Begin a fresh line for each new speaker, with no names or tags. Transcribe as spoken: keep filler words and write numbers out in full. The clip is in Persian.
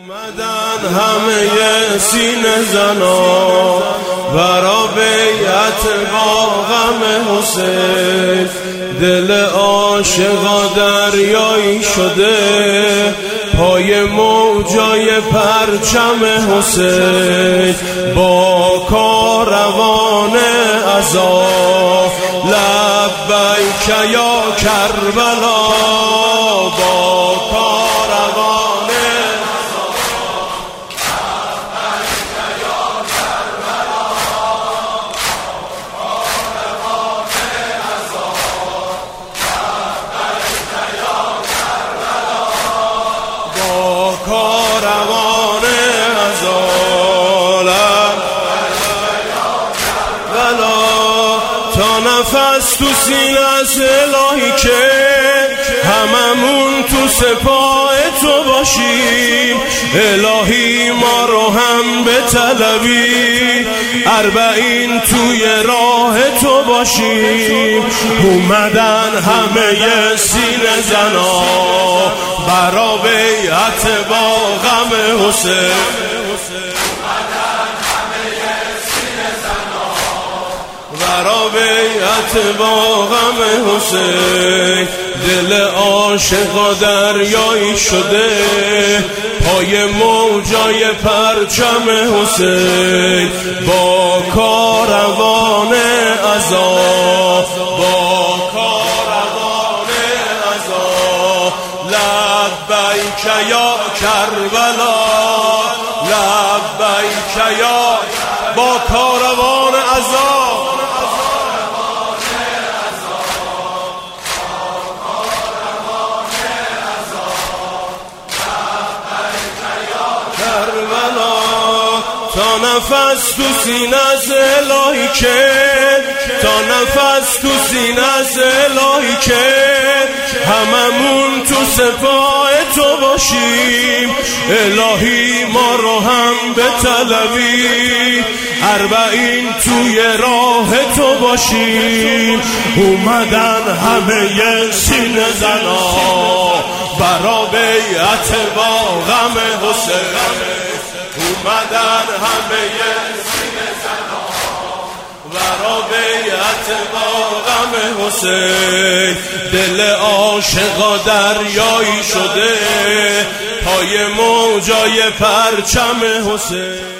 اومدن همه سینه زنا برا بیعت با غم حسین. دل عاشقا دریایی شده پای موجای پرچم حسین. با کاروان عزا لبیک یا کربلا، با کاروان عزا لبیک یا کربلا، با کاروان عزا لبیک یا کربلا، با کاروان عزا لبیک یا کربلا. تا نفس تو سینه است الهی که هممون تو سپاه تو باشیم. الهی ما رو هم به طلبی اربعین توی راه تو باشیم. اومدن همه سینه زنا برا بیعت با غم حسین. برا بیعت با غم حسین. دل عاشقا دریایی شده پای موجای پرچم حسین. با کاروان عزا، با کاروان عزا لبیک یا کربلا، لبیک یا، با کاروان عزا تا نفس تو سینه است الهی که، تا نفس تو سینه است الهی که هممون تو سپاه تو باشیم. الهی ما رو هم به طلبی اربعین توی راه تو باشیم. اومدن همه سینه زنا برا بیعت با غم حسین. اومدن همه سینه زنا برا بیعت با غم حسین. دل عاشقا دریایی شده پای موجای پرچم حسین.